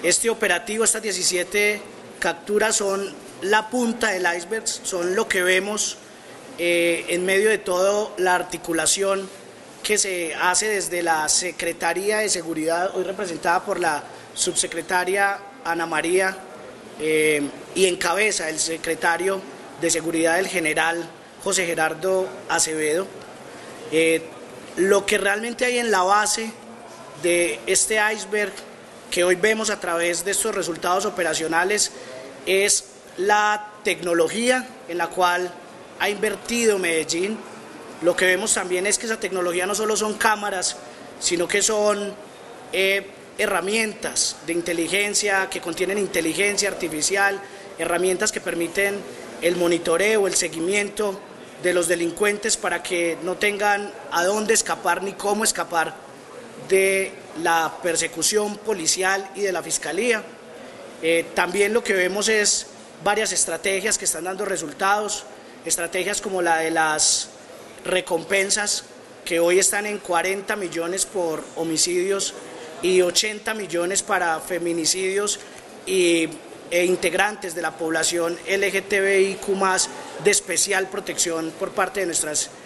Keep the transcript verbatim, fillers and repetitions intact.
Este operativo, estas diecisiete capturas son la punta del iceberg, son lo que vemos eh, en medio de toda la articulación que se hace desde la Secretaría de Seguridad, hoy representada por la subsecretaria Ana María, eh, y encabeza el secretario de Seguridad, el general José Gerardo Acevedo. Eh, lo que realmente hay en la base de este iceberg que hoy vemos a través de estos resultados operacionales es la tecnología en la cual ha invertido Medellín. Lo que vemos también es que esa tecnología no solo son cámaras, sino que son eh, herramientas de inteligencia, que contienen inteligencia artificial, herramientas que permiten el monitoreo, el seguimiento de los delincuentes para que no tengan a dónde escapar ni cómo escapar de la persecución policial y de la Fiscalía. Eh, también lo que vemos es varias estrategias que están dando resultados, estrategias como la de las recompensas, que hoy están en cuarenta millones por homicidios y ochenta millones para feminicidios y, e integrantes de la población L G T B I Q más, de especial protección por parte de nuestras